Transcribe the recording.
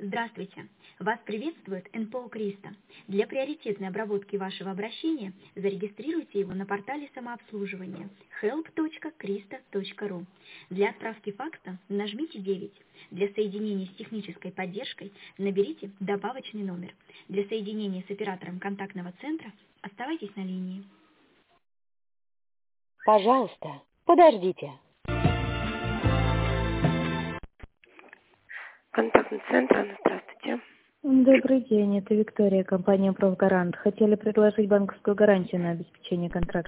Здравствуйте! Вас приветствует НПО «Криста». Для приоритетной обработки вашего обращения зарегистрируйте его на портале самообслуживания help.krista.ru. Для отправки факса нажмите 9. Для соединения с технической поддержкой наберите добавочный номер. Для соединения с оператором контактного центра оставайтесь на линии. Пожалуйста, подождите. Контактный центр, здравствуйте. Добрый день, это Виктория, компания «Профгарант». Хотели предложить банковскую гарантию на обеспечение контракта.